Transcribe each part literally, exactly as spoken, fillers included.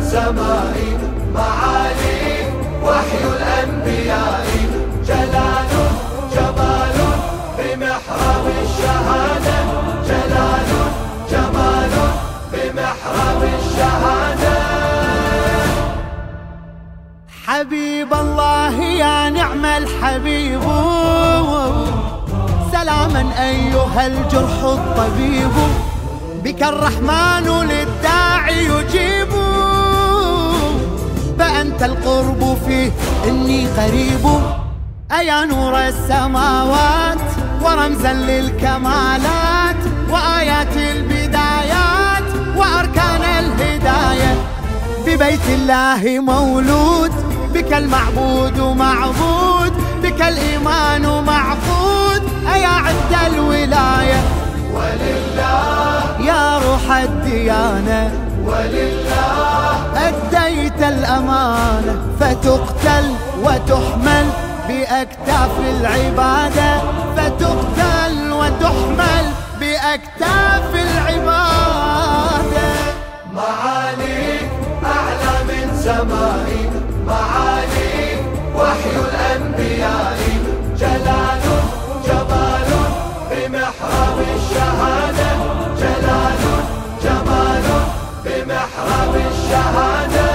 سمائي، معالي وحي الأنبياء، جلال جمال بمحراب الشهادة، جلال جمال بمحراب الشهادة. حبيب الله يا نعم الحبيب، سلاما أيها الجرح الطبيب، بك الرحمن للداعي يجيب، فأنت القرب فيه إني قريب، أيا نور السماوات ورمزا للكمالات، وآيات البدايات وأركان الهداية، ببيت الله مولود، بك المعبود معبود، بك الإيمان معقود، أيا عند الولاية. ولله يا روح الديانة، ولله أديت الأمانة، فتقتل وتحمل بأكتاف العبادة، فتقتل وتحمل بأكتاف العبادة. معاليك أعلى من سمائي، معاليك وحي الأنبياء، جلال جمال بمحراب الشهادة، جلال جمال بمحراب الشهادة.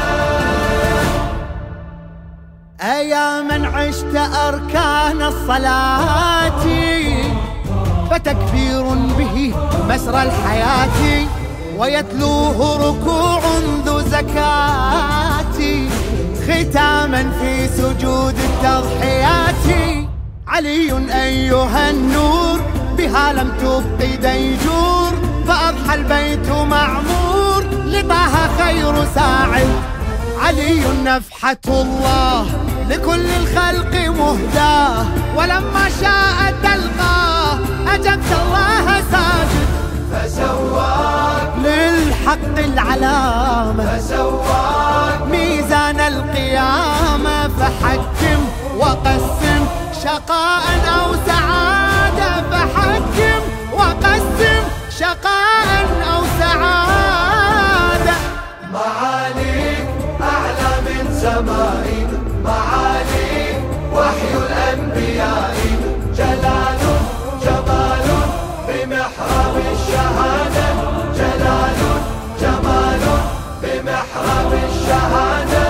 أيا من عشت أركان الصلاة، فتكبير به مسرى الحياة، ويتلوه ركوع ذو زكاة، ختاما في سجود التضحيات. علي أيها النور، بها لم تبق ديجور، فأضحى البيت معمور، لطه خير ساعد. علي نفحة الله، لكل الخلق مهداه، ولما شاء تلقاه، أجبت الله ساجد. فسواك للحق العلامة، فسواك ميزان القيامة، فحكم وقسم شقاء أو سعادة، فحكم وقسم شقاء أو سعادة. معاليك أعلى من سمائي، معاليك وحي الأنبياء، جلال جمال بمحراب الشهادة، جلال جمال بمحراب الشهادة.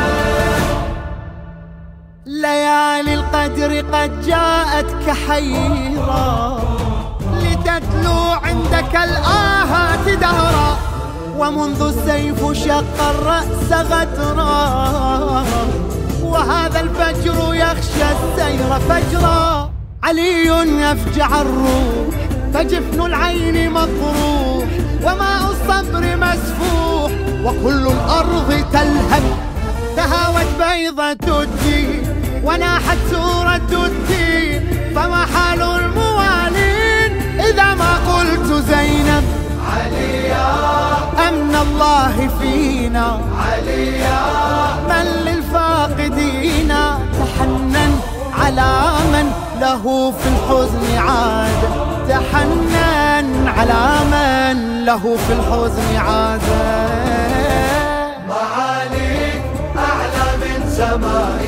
ليالي القدر قد جاءت كحيرا، لتتلو عندك الآهات دهرا، ومنذ السيف شق الرأس غدرا، وهذا الفجر يخشى السير فجرا. علي يفجع الروح، فجفن العين مطروح، وماء الصبر مسفوح، وكل الأرض تلهب. تهاوت بيضة الدين، وناحت سورة الدين، فما حال الموالين إذا ما قلت زينب. عليا أمن الله فينا، عليا من للفاقدين تحنن، على من له في الحزن عادة، تحنن على من له في الحزن عادة. معاليك أعلى من سمائي،